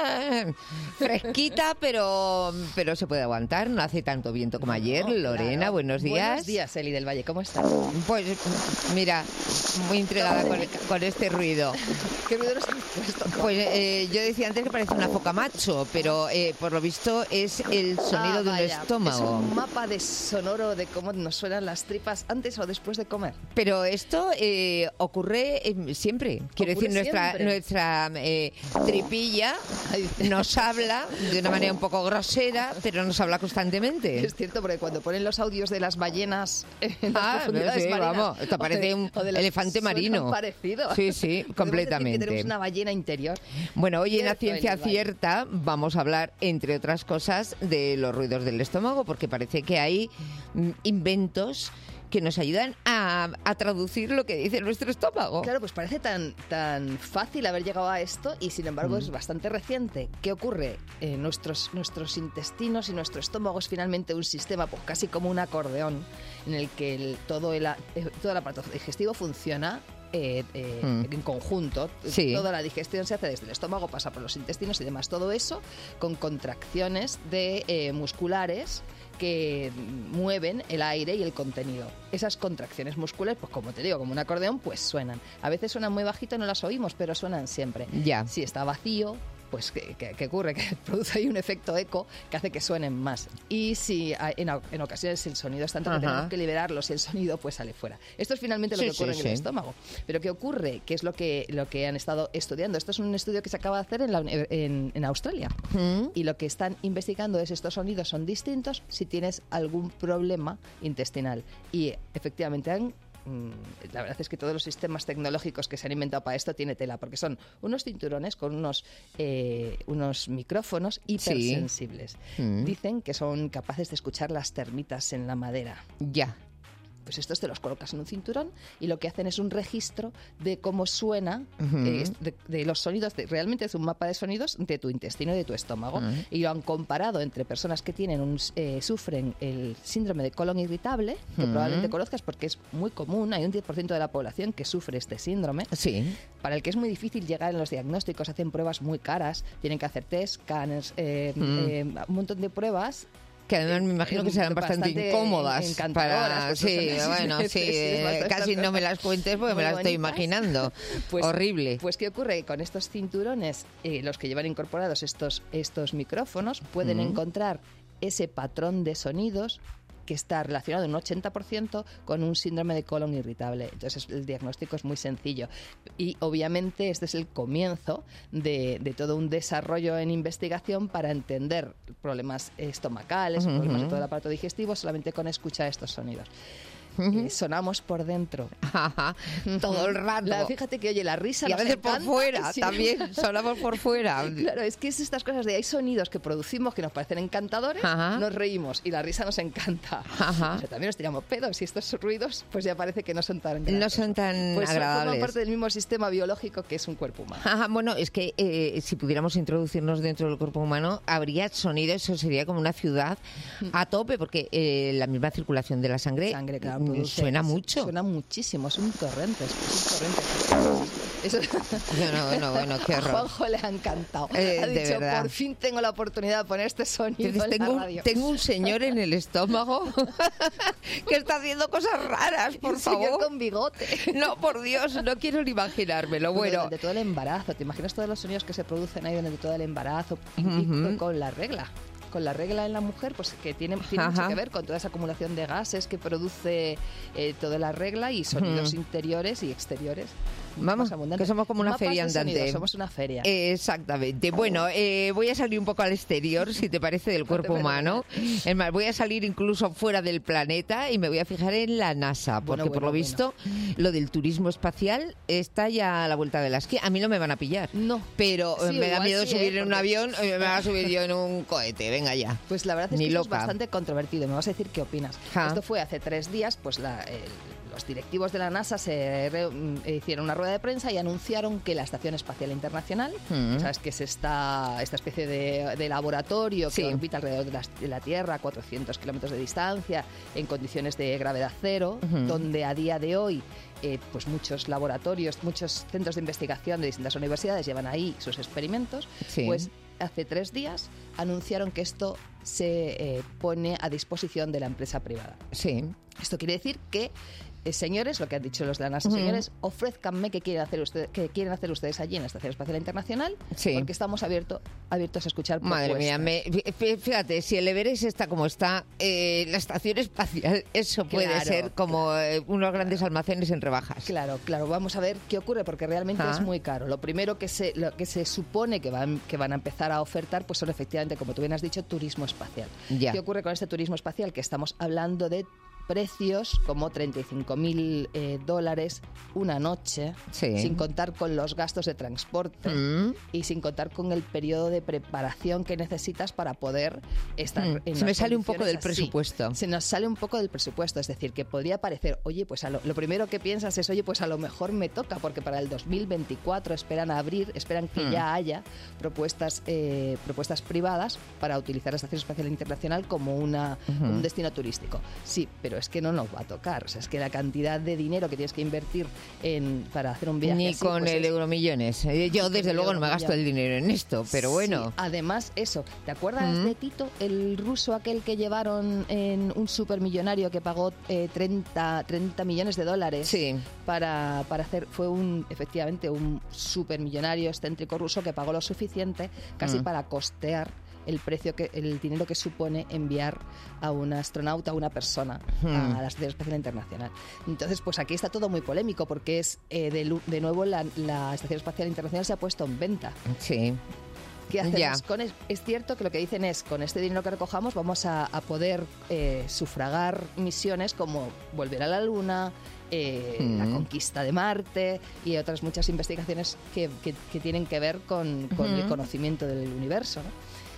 fresquita, pero se puede aguantar, no hace tanto viento como ayer. Lorena, claro. Buenos días. Buenos días, Eli del Valle, ¿cómo estás? Pues mira, muy intrigada con este ruido. ¿Qué ruido nos has puesto? Pues yo decía antes que parece una foca macho, pero por lo visto es el sonido de un estómago. Es un mapa sonoro de cómo nos suenan las tripas antes o después de comer. Pero esto ocurre siempre. Quiero decir, nuestra tripilla nos habla de una manera un poco grosera, pero nos habla constantemente. Es cierto, porque cuando ponen los audios de las ballenas en las profundidades marinas, vamos, esto parece un elefante marino. Parecido. Sí, completamente. Que tenemos una ballena interior. Bueno, hoy en La Ciencia Cierta vamos a hablar, entre otras cosas, de los ruidos del estómago, porque parece que hay inventos que nos ayudan a traducir lo que dice nuestro estómago. Claro, pues parece tan fácil haber llegado a esto y sin embargo es bastante reciente. ¿Qué ocurre? Nuestros intestinos y nuestro estómago es finalmente un sistema pues casi como un acordeón en el que todo el aparato digestivo funciona en conjunto. Sí. Toda la digestión se hace desde el estómago, pasa por los intestinos y demás. Todo eso con contracciones musculares que mueven el aire y el contenido. Esas contracciones musculares, pues como te digo, como un acordeón, pues suenan. A veces suenan muy bajito, no las oímos, pero suenan siempre. Ya. Si está vacío, pues ¿qué ocurre? Que produce ahí un efecto eco que hace que suenen más. Y si en ocasiones el sonido es tanto que tenemos que liberarlo, si el sonido pues sale fuera. Esto es finalmente lo que ocurre en el estómago. Pero ¿qué ocurre? ¿Qué es lo que han estado estudiando? Esto es un estudio que se acaba de hacer en Australia. Y lo que están investigando es estos sonidos son distintos si tienes algún problema intestinal. Y efectivamente la verdad es que todos los sistemas tecnológicos que se han inventado para esto tiene tela, porque son unos cinturones con unos micrófonos hipersensibles. Dicen que son capaces de escuchar las termitas en la madera. Ya. Pues estos te los colocas en un cinturón y lo que hacen es un registro de cómo suena, de los sonidos, realmente es un mapa de sonidos de tu intestino y de tu estómago. Y lo han comparado entre personas que tienen sufren el síndrome de colon irritable, que probablemente conozcas porque es muy común, hay un 10% de la población que sufre este síndrome, para el que es muy difícil llegar en los diagnósticos, hacen pruebas muy caras, tienen que hacer test, scanners, un montón de pruebas. Que además me imagino que serán bastante incómodas. Encantadoras. Casi no me las cuentes porque me las estoy imaginando. Horrible. Pues ¿qué ocurre? Con estos cinturones, los que llevan incorporados estos micrófonos, pueden encontrar ese patrón de sonidos que está relacionado en un 80% con un síndrome de colon irritable. Entonces el diagnóstico es muy sencillo. Y obviamente este es el comienzo de todo un desarrollo en investigación para entender problemas estomacales, problemas de todo el aparato digestivo, solamente con escuchar estos sonidos. Sonamos por dentro. Todo el rato. Fíjate que, oye, la risa y a veces encanta, por fuera, también sonamos por fuera. Claro, es que es estas cosas de hay sonidos que producimos que nos parecen encantadores, nos reímos y la risa nos encanta. O sea, también nos tiramos pedos y estos ruidos pues ya parece que no son tan agradables. No son tan pues agradables. Forman parte del mismo sistema biológico que es un cuerpo humano. Bueno, es que si pudiéramos introducirnos dentro del cuerpo humano, habría sonidos, eso sería como una ciudad a tope, porque la misma circulación de la sangre claro, suena mucho. Suena muchísimo, es un torrente. Eso... Bueno, qué horror. A Juanjo le ha encantado. Ha dicho, por fin tengo la oportunidad de poner este sonido en la radio. Tengo un señor en el estómago que está haciendo cosas raras, por favor. Señor con bigote. No, por Dios, no quiero ni imaginármelo. Bueno, durante todo el embarazo, ¿te imaginas todos los sonidos que se producen ahí durante todo el embarazo? Y con la regla. Con la regla en la mujer, pues que tiene mucho que ver con toda esa acumulación de gases que produce toda la regla y sonidos interiores y exteriores. Vamos, que somos como una feria andante. Sonido, somos una feria. Exactamente. Bueno, voy a salir un poco al exterior, si te parece, del cuerpo humano. Es más, voy a salir incluso fuera del planeta y me voy a fijar en la NASA, porque por lo visto lo del turismo espacial está ya a la vuelta de la esquina. A mí no me van a pillar. No. Pero me da miedo subir en un avión, me van a subir yo en un cohete. Venga ya. Pues la verdad es que esto es bastante controvertido. Me vas a decir qué opinas. Esto fue hace 3 días, pues los directivos de la NASA hicieron una rueda de prensa y anunciaron que la Estación Espacial Internacional, ¿sabes? Que es esta especie de laboratorio que orbita alrededor de la Tierra a 400 kilómetros de distancia, en condiciones de gravedad cero, donde a día de hoy pues muchos laboratorios, muchos centros de investigación de distintas universidades llevan ahí sus experimentos, pues hace 3 días anunciaron que esto se pone a disposición de la empresa privada. Esto quiere decir que señores, lo que han dicho los de la NASA, señores, ofrézcanme qué quieren hacer ustedes allí en la Estación Espacial Internacional, porque estamos abiertos a escuchar propuestas. Madre mía, fíjate, si el Everest está como está, la Estación Espacial, eso puede ser como unos grandes almacenes en rebajas. Claro, vamos a ver qué ocurre, porque realmente es muy caro. Lo primero que se supone que van a empezar a ofertar, pues son efectivamente, como tú bien has dicho, turismo espacial. ¿Qué ocurre con este turismo espacial? Que estamos hablando de precios como $35.000 una noche, sin contar con los gastos de transporte y sin contar con el periodo de preparación que necesitas para poder estar en Se me sale un poco del así. presupuesto. Se nos sale un poco del presupuesto, es decir, que podría parecer, oye, pues lo primero que piensas es, oye, pues a lo mejor me toca, porque para el 2024 esperan que ya haya propuestas privadas para utilizar la Estación Espacial Internacional como un destino turístico. Sí, pero es que no nos va a tocar. O sea, es que la cantidad de dinero que tienes que invertir para hacer un viaje ni así, con el Euromillones. Yo, desde luego, no me gasto el dinero en esto, pero bueno. Sí, además, eso. ¿Te acuerdas de Tito, el ruso aquel que llevaron en un supermillonario que pagó $30 millones para hacer... Fue efectivamente un supermillonario excéntrico ruso que pagó lo suficiente casi para costear el dinero que supone enviar a un astronauta, a una persona a la Estación Espacial Internacional. Entonces, pues aquí está todo muy polémico porque es de nuevo la Estación Espacial Internacional se ha puesto en venta. Sí. ¿Qué hacemos? Es cierto que lo que dicen es, con este dinero que recojamos vamos a poder sufragar misiones como volver a la Luna, la conquista de Marte y otras muchas investigaciones que tienen que ver con el conocimiento del universo, ¿no?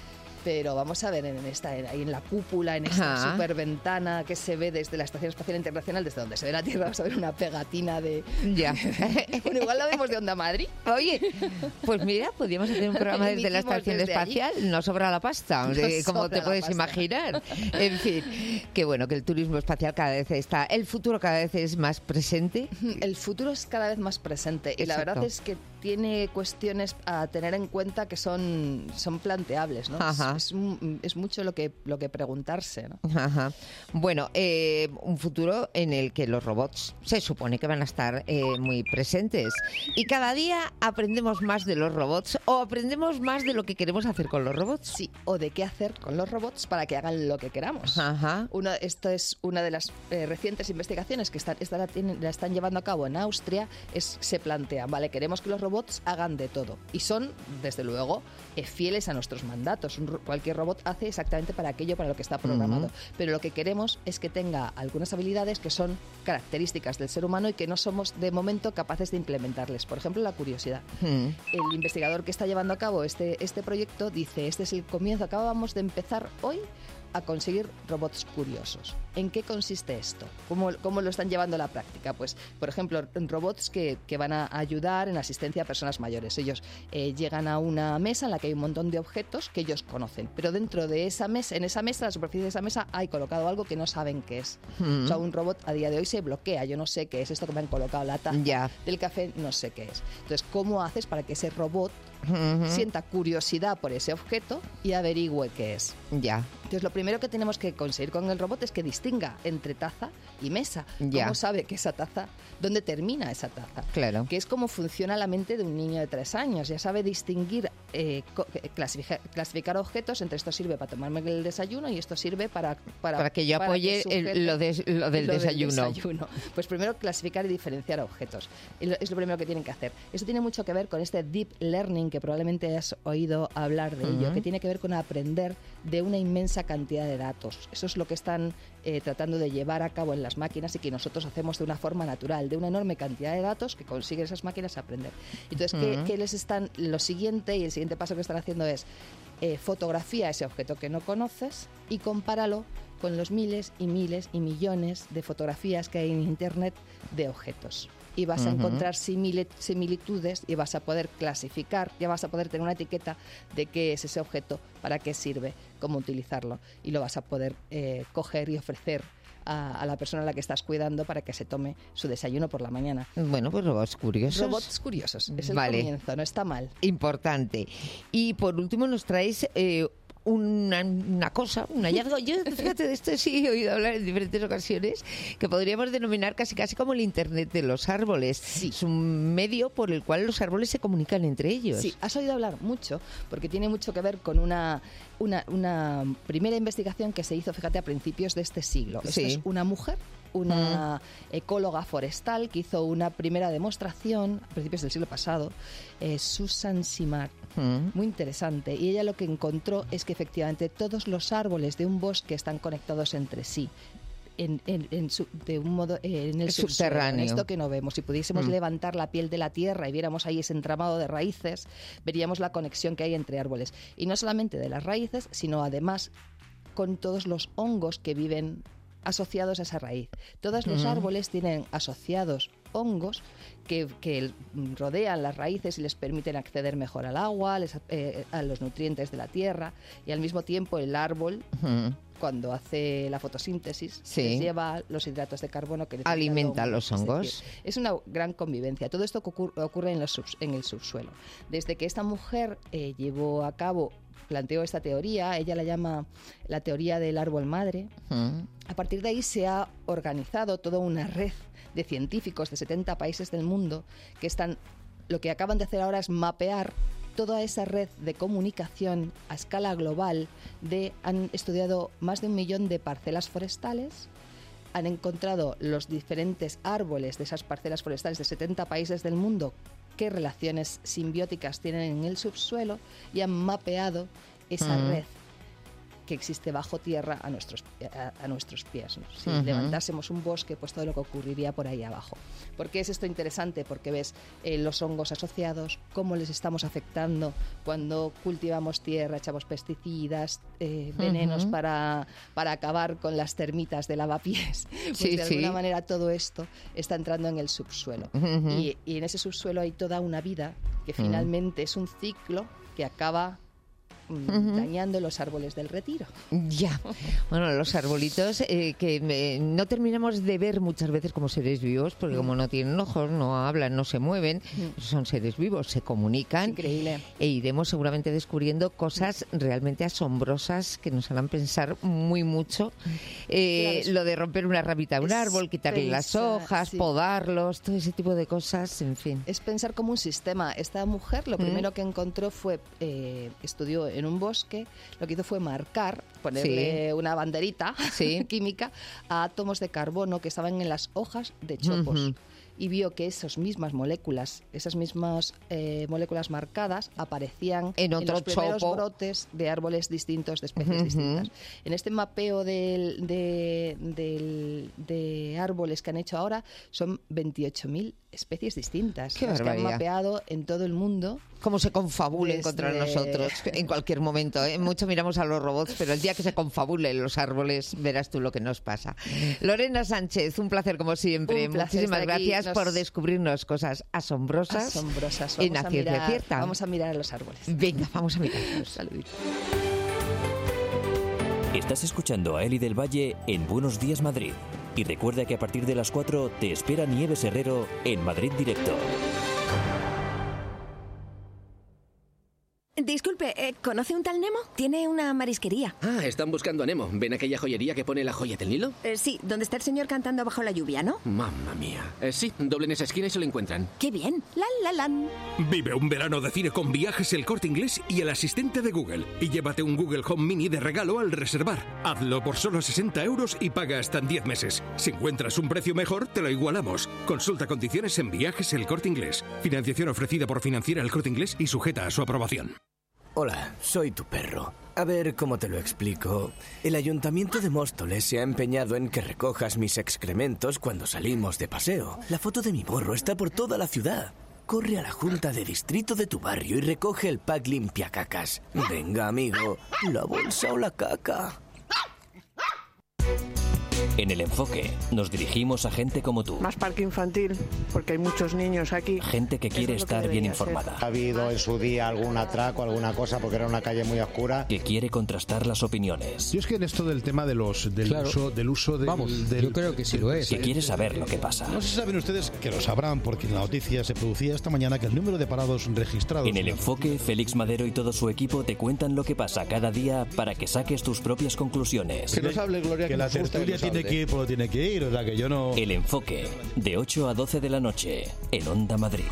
Pero vamos a ver ahí en la cúpula, en esa super ventana que se ve desde la Estación Espacial Internacional, desde donde se ve la Tierra, vamos a ver una pegatina de... Ya. Bueno, igual lo vemos de Onda Madrid. Oye, pues mira, podríamos hacer un programa desde la Estación Espacial. No sobra la pasta, como te puedes imaginar. En fin, que bueno, que el turismo espacial cada vez está... El futuro cada vez es más presente. El futuro es cada vez más presente. Exacto. Y la verdad es que tiene cuestiones a tener en cuenta que son planteables, ¿no? Es mucho lo que preguntarse, ¿no? Ajá. Bueno, un futuro en el que los robots se supone que van a estar muy presentes. Y cada día aprendemos más de los robots o aprendemos más de lo que queremos hacer con los robots. Sí, o de qué hacer con los robots para que hagan lo que queramos. Esto es una de las recientes investigaciones que la están llevando a cabo en Austria. Se plantea, vale, queremos que los robots hagan de todo. Y son, desde luego, fieles a nuestros mandatos. Cualquier robot hace exactamente para aquello para lo que está programado. Pero lo que queremos es que tenga algunas habilidades que son características del ser humano y que no somos, de momento, capaces de implementarles. Por ejemplo, la curiosidad. El investigador que está llevando a cabo este proyecto dice, este es el comienzo, acabamos de empezar hoy a conseguir robots curiosos. ¿En qué consiste esto? ¿Cómo lo están llevando a la práctica? Pues, por ejemplo, robots que van a ayudar en asistencia a personas mayores. Ellos llegan a una mesa en la que hay un montón de objetos que ellos conocen, pero dentro de esa mesa, la superficie de esa mesa, hay colocado algo que no saben qué es. O sea, un robot a día de hoy se bloquea. Yo no sé qué es esto que me han colocado, la taza del café, no sé qué es. Entonces, ¿cómo haces para que ese robot sienta curiosidad por ese objeto y averigüe qué es? Entonces, lo primero que tenemos que conseguir con el robot es que distinga entre taza y mesa. ¿Cómo sabe que esa taza, dónde termina esa taza? Claro. Que es como funciona la mente de un niño de 3 años. Ya sabe distinguir, clasificar objetos. Entre esto sirve para tomarme el desayuno y esto sirve para que yo apoye lo del desayuno. Pues primero clasificar y diferenciar objetos. Es lo primero que tienen que hacer. Esto tiene mucho que ver con este deep learning, que probablemente has oído hablar de ello, que tiene que ver con aprender de una inmensa cantidad de datos. Eso es lo que están tratando de llevar a cabo en las máquinas y que nosotros hacemos de una forma natural, de una enorme cantidad de datos que consiguen esas máquinas aprender. Entonces, el siguiente paso que están haciendo es fotografía ese objeto que no conoces y compáralo con los miles y miles y millones de fotografías que hay en Internet de objetos. Y vas a encontrar similitudes y vas a poder clasificar, ya vas a poder tener una etiqueta de qué es ese objeto, para qué sirve, cómo utilizarlo, y lo vas a poder coger y ofrecer a la persona a la que estás cuidando para que se tome su desayuno por la mañana. Bueno, pues robots curiosos. Robots curiosos, es el comienzo, no está mal. Importante. Y por último nos traes... una cosa, un hallazgo. Yo, fíjate, de esto sí he oído hablar en diferentes ocasiones, que podríamos denominar casi como el Internet de los árboles. Sí. Es un medio por el cual los árboles se comunican entre ellos. Sí, has oído hablar mucho, porque tiene mucho que ver con una primera investigación que se hizo, fíjate, a principios de este siglo. Esto es una mujer, una ecóloga forestal, que hizo una primera demostración a principios del siglo pasado, Susan Simard, muy interesante. Y ella lo que encontró es que efectivamente todos los árboles de un bosque están conectados entre sí. De un modo en el subterráneo, en esto que no vemos. Si pudiésemos levantar la piel de la tierra y viéramos ahí ese entramado de raíces, veríamos la conexión que hay entre árboles. Y no solamente de las raíces, sino además con todos los hongos que viven asociados a esa raíz. Todos los árboles tienen asociados hongos que rodean las raíces y les permiten acceder mejor al agua, a los nutrientes de la tierra, y al mismo tiempo el árbol, cuando hace la fotosíntesis, les lleva los hidratos de carbono que alimenta los hongos. Es decir, es una gran convivencia. Todo esto ocurre en el subsuelo. Desde que esta mujer llevó a cabo, planteó esta teoría, ella la llama la teoría del árbol madre. A partir de ahí se ha organizado toda una red de científicos de 70 países del mundo que lo que acaban de hacer ahora es mapear toda esa red de comunicación a escala global. Han estudiado más de 1 millón de parcelas forestales, han encontrado los diferentes árboles de esas parcelas forestales de 70 países del mundo, qué relaciones simbióticas tienen en el subsuelo, y han mapeado esa red. que existe bajo tierra a nuestros pies, ¿no? Si levantásemos un bosque, pues todo lo que ocurriría por ahí abajo. ¿Por qué es esto interesante? Porque ves los hongos asociados, cómo les estamos afectando cuando cultivamos tierra, echamos pesticidas, venenos para acabar con las termitas de lavapiés. Pues de alguna manera todo esto está entrando en el subsuelo. Y en ese subsuelo hay toda una vida que finalmente es un ciclo que acaba dañando los árboles del Retiro. Ya, bueno, los arbolitos que no terminamos de ver muchas veces como seres vivos, porque como no tienen ojos, no hablan, no se mueven, son seres vivos, se comunican. Increíble. E iremos seguramente descubriendo cosas realmente asombrosas que nos harán pensar muy mucho. Lo de romper una ramita de un árbol, quitarle las hojas, podarlos, todo ese tipo de cosas, en fin. Es pensar como un sistema. Esta mujer lo primero que encontró fue, estudió en un bosque, lo que hizo fue ponerle una banderita química a átomos de carbono que estaban en las hojas de chopos. Y vio que esas mismas moléculas marcadas aparecían en los primeros brotes de árboles distintos, de especies distintas. En este mapeo de árboles que han hecho ahora son 28.000 especies distintas las que han mapeado en todo el mundo. Cómo se confabulen contra nosotros en cualquier momento, ¿eh? Mucho miramos a los robots, pero el día que se confabulen los árboles verás tú lo que nos pasa. Lorena Sánchez, un placer como siempre. Muchísimas gracias por descubrirnos cosas asombrosas en La Ciencia Cierta. Vamos a mirar a los árboles. Venga, vamos a mirarlos. Saluditos. Estás escuchando a Eli del Valle en Buenos Días Madrid. Y recuerda que a partir de las 4 te espera Nieves Herrero en Madrid Directo. Disculpe, ¿conoce un tal Nemo? Tiene una marisquería. Ah, están buscando a Nemo. ¿Ven aquella joyería que pone la joya del Nilo? Sí, donde está el señor cantando bajo la lluvia, ¿no? Mamma mía. Sí, doblen esa esquina y se lo encuentran. ¡Qué bien! ¡Lan! Vive un verano de cine con Viajes El Corte Inglés y el asistente de Google. Y llévate un Google Home Mini de regalo al reservar. Hazlo por solo 60 € y paga hasta en 10 meses. Si encuentras un precio mejor, te lo igualamos. Consulta condiciones en Viajes El Corte Inglés. Financiación ofrecida por Financiera El Corte Inglés y sujeta a su aprobación. Hola, soy tu perro. A ver cómo te lo explico. El Ayuntamiento de Móstoles se ha empeñado en que recojas mis excrementos cuando salimos de paseo. La foto de mi morro está por toda la ciudad. Corre a la junta de distrito de tu barrio y recoge el pack limpiacacas. Venga, amigo, la bolsa o la caca. En El Enfoque nos dirigimos a gente como tú. Más parque infantil, porque hay muchos niños aquí. Gente que quiere estar bien informada. Ha habido en su día algún atraco, alguna cosa, porque era una calle muy oscura. Que quiere contrastar las opiniones. Yo es que en esto del tema del uso del... Vamos, yo creo que sí lo es. Que quiere saber lo que pasa. No sé si saben ustedes, que lo sabrán, porque la noticia se producía esta mañana, que el número de parados registrados... En El Enfoque, Félix Madero y todo su equipo te cuentan lo que pasa cada día para que saques tus propias conclusiones. Que nos hable, Gloria, que la tertulia tiene que ir por lo tiene que ir, o sea que yo no... El Enfoque, de 8 a 12 de la noche, en Onda Madrid.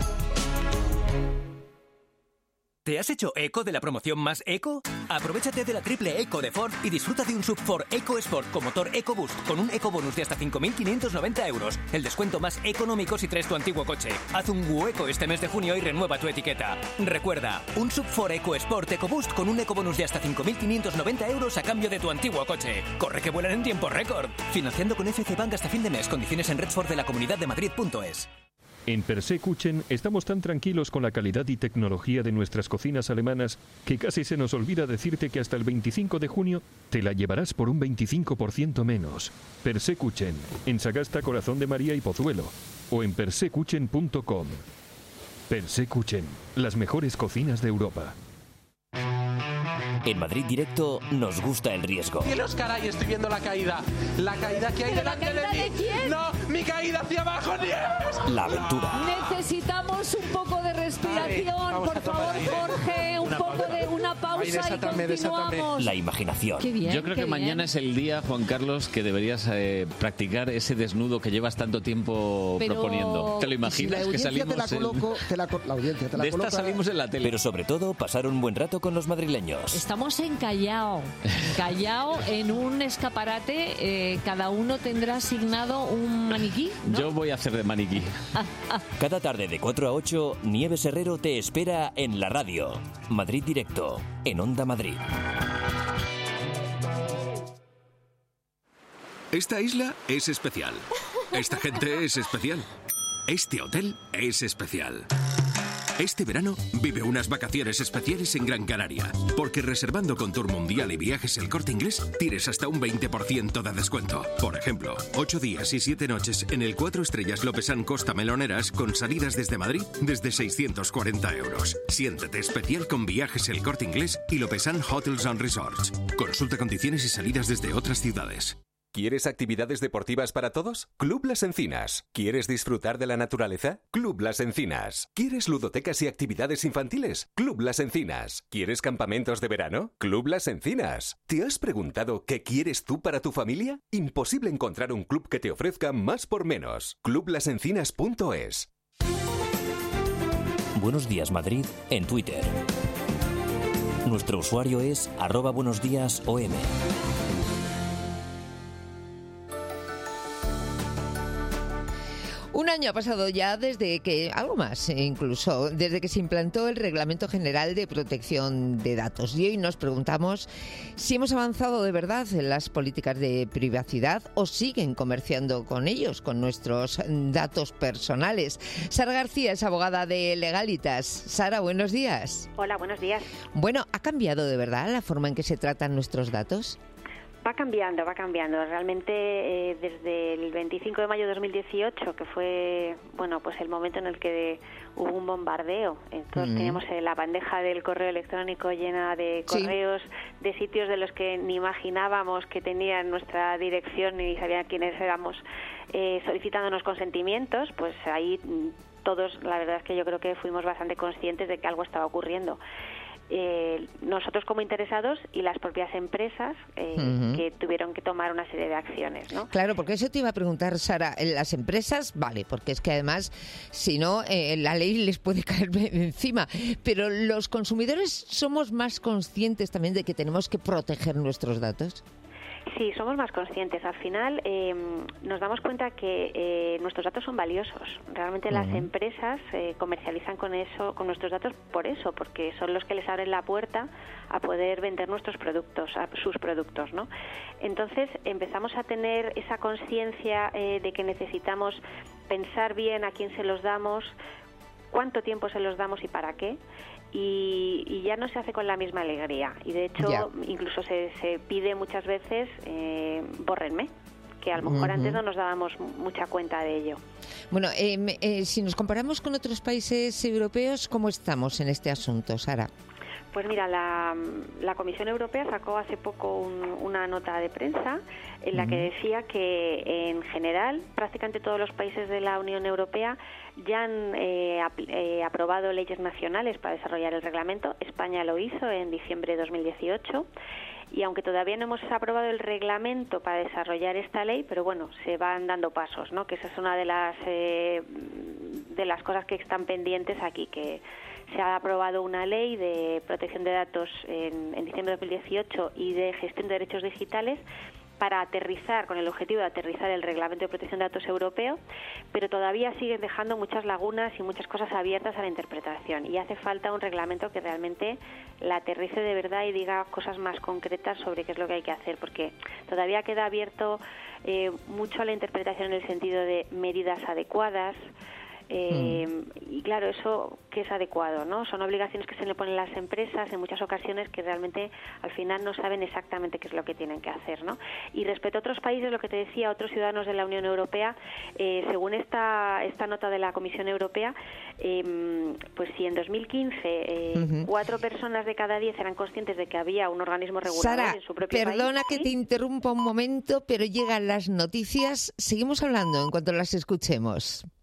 ¿Te has hecho eco de la promoción más eco? Aprovechate de la triple eco de Ford y disfruta de un Sub Ford EcoSport con motor EcoBoost con un ecobonus de hasta 5.590 €. El descuento más económico si traes tu antiguo coche. Haz un hueco este mes de junio y renueva tu etiqueta. Recuerda, un Sub Ford EcoSport EcoBoost con un ecobonus de hasta 5.590 € a cambio de tu antiguo coche. Corre que vuelan en tiempo récord. Financiando con FC Bank hasta fin de mes. Condiciones en redfordelacomunidaddemadrid.es. En Persekuchen estamos tan tranquilos con la calidad y tecnología de nuestras cocinas alemanas que casi se nos olvida decirte que hasta el 25 de junio te la llevarás por un 25% menos. Persekuchen, en Sagasta, Corazón de María y Pozuelo, o en persekuchen.com. Persekuchen, las mejores cocinas de Europa. En Madrid Directo nos gusta el riesgo. ¡Cielos, caray! Estoy viendo la caída. La caída que hay delante de mí. ¿De quién? ¡No! ¡Mi caída hacia abajo, Nieves! La aventura. Necesitamos un poco de respiración, por favor, Jorge. Un poco de una pausa y continuamos. La imaginación. Qué bien, yo creo que mañana es el día, Juan Carlos, que deberías practicar ese desnudo que llevas tanto tiempo proponiendo. ¿Te lo imaginas? Si que salimos la audiencia te la coloca. Salimos en la tele. Pero sobre todo, pasar un buen rato con los madrileños. Estamos en Callao. Callao, en un escaparate, cada uno tendrá asignado un maniquí, ¿no? Yo voy a hacer de maniquí. Cada tarde de 4 a 8, Nieves Herrero te espera en la radio. Madrid Directo, en Onda Madrid. Esta isla es especial. Esta gente es especial. Este hotel es especial. Este verano vive unas vacaciones especiales en Gran Canaria, porque reservando con Tour Mundial y Viajes El Corte Inglés tienes hasta un 20% de descuento. Por ejemplo, 8 días y 7 noches en el 4 estrellas Lopesán Costa Meloneras con salidas desde Madrid desde 640 euros. Siéntete especial con Viajes El Corte Inglés y Lopesán Hotels and Resorts. Consulta condiciones y salidas desde otras ciudades. ¿Quieres actividades deportivas para todos? Club Las Encinas. ¿Quieres disfrutar de la naturaleza? Club Las Encinas. ¿Quieres ludotecas y actividades infantiles? Club Las Encinas. ¿Quieres campamentos de verano? Club Las Encinas. ¿Te has preguntado qué quieres tú para tu familia? Imposible encontrar un club que te ofrezca más por menos. clublasencinas.es. Buenos días Madrid en Twitter. Nuestro usuario es @buenosdiasom. Un año ha pasado ya desde que, algo más incluso, desde que se implantó el Reglamento General de Protección de Datos. Y hoy nos preguntamos si hemos avanzado de verdad en las políticas de privacidad o siguen comerciando con ellos, con nuestros datos personales. Sara García es abogada de Legalitas. Sara, buenos días. Hola, buenos días. Bueno, ¿ha cambiado de verdad la forma en que se tratan nuestros datos? Va cambiando. Realmente desde el 25 de mayo de 2018, que fue pues el momento en el que hubo un bombardeo. Entonces teníamos la bandeja del correo electrónico llena de correos de sitios de los que ni imaginábamos que tenían nuestra dirección ni sabían quiénes éramos, solicitándonos consentimientos. Pues ahí todos, la verdad es que yo creo que fuimos bastante conscientes de que algo estaba ocurriendo. Nosotros como interesados y las propias empresas que tuvieron que tomar una serie de acciones, ¿no? Claro, porque eso te iba a preguntar, Sara. Las empresas, vale, porque es que además, si no, la ley les puede caer encima. Pero los consumidores somos más conscientes también de que tenemos que proteger nuestros datos. Sí, somos más conscientes. Al final nos damos cuenta que nuestros datos son valiosos. Realmente las empresas comercializan con nuestros datos porque son los que les abren la puerta a poder vender nuestros productos, a sus productos, ¿no? Entonces empezamos a tener esa conciencia de que necesitamos pensar bien a quién se los damos, cuánto tiempo se los damos y para qué. Y ya no se hace con la misma alegría. Y de hecho, incluso se pide muchas veces, bórrenme, que a lo mejor antes no nos dábamos mucha cuenta de ello. Bueno, si nos comparamos con otros países europeos, ¿cómo estamos en este asunto, Sara? Pues mira, la Comisión Europea sacó hace poco una nota de prensa en la que decía que en general prácticamente todos los países de la Unión Europea ya han aprobado leyes nacionales para desarrollar el reglamento. España lo hizo en diciembre de 2018. Y aunque todavía no hemos aprobado el reglamento para desarrollar esta ley, pero bueno, se van dando pasos, ¿no? Que esa es una de las cosas que están pendientes aquí, que se ha aprobado una ley de protección de datos en diciembre de 2018 y de gestión de derechos digitales para aterrizar, con el objetivo de aterrizar el Reglamento de Protección de Datos europeo, pero todavía siguen dejando muchas lagunas y muchas cosas abiertas a la interpretación. Y hace falta un reglamento que realmente la aterrice de verdad y diga cosas más concretas sobre qué es lo que hay que hacer, porque todavía queda abierto mucho a la interpretación en el sentido de medidas adecuadas. Y claro, eso que es adecuado, ¿no? Son obligaciones que se le ponen a las empresas en muchas ocasiones que realmente al final no saben exactamente qué es lo que tienen que hacer, ¿no? Y respecto a otros países, lo que te decía, otros ciudadanos de la Unión Europea, según esta nota de la Comisión Europea, pues si en 2015 4 personas de cada 10 eran conscientes de que había un organismo regulador Sara, en su propio país. perdona que te interrumpa un momento, pero llegan las noticias. Seguimos hablando en cuanto las escuchemos.